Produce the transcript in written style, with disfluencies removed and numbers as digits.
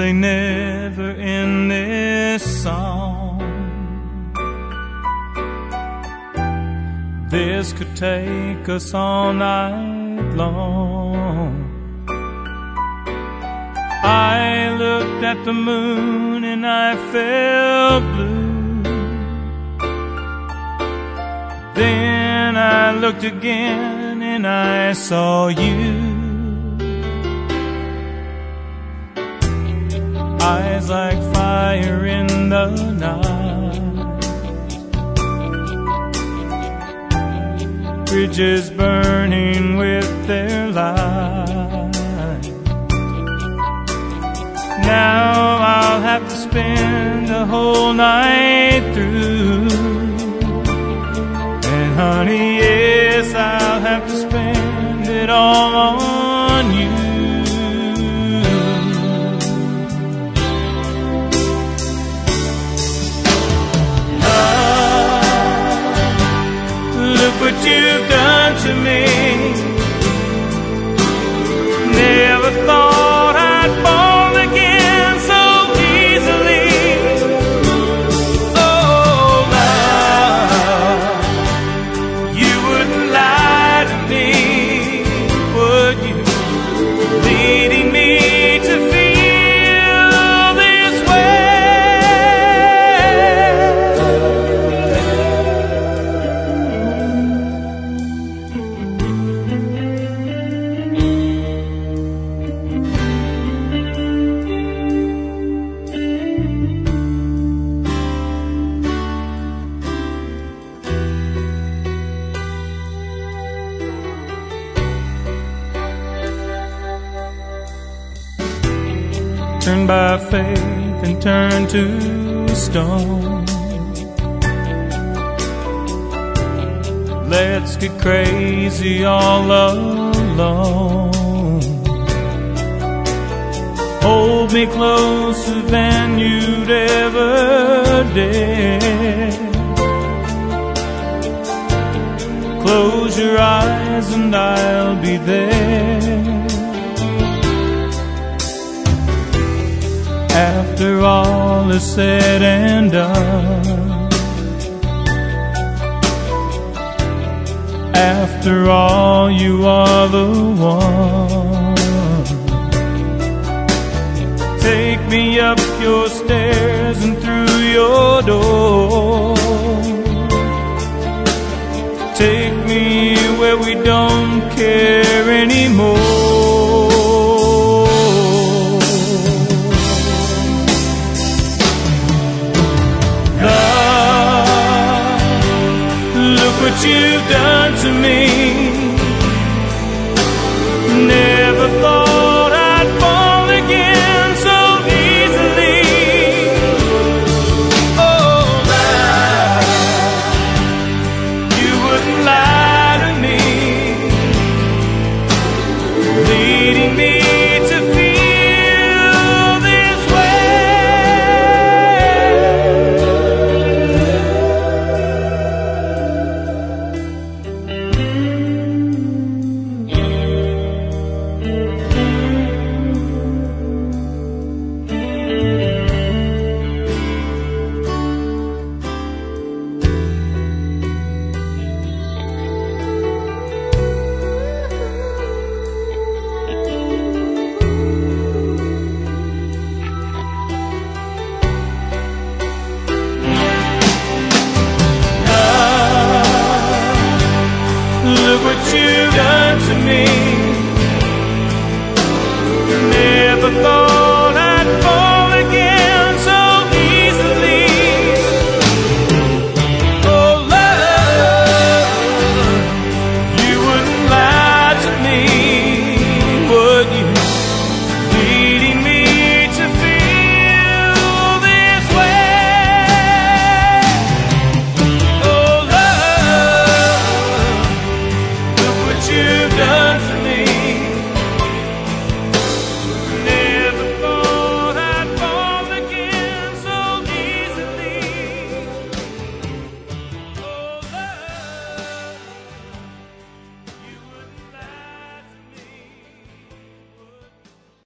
say never in this song. This could take us all night long. I looked at the moon and I felt blue. Then I looked again and I saw you. Eyes like fire in the night, bridges burning with their light. Now I'll have to spend the whole night through. And honey, yes, I'll have to spend it all on you. Look what you've done to me. Never thought I'd fall again so easily. Oh, love, you wouldn't lie to me, would you? Leading me to feel this way. Turn by faith and turn to stone. Let's get crazy all alone. Hold me closer than you'd ever dare. Close your eyes and I'll be there. After all is said and done, after all you are the one. Take me up your stairs and through your door. Take me where we don't care anymore. What you've done to me.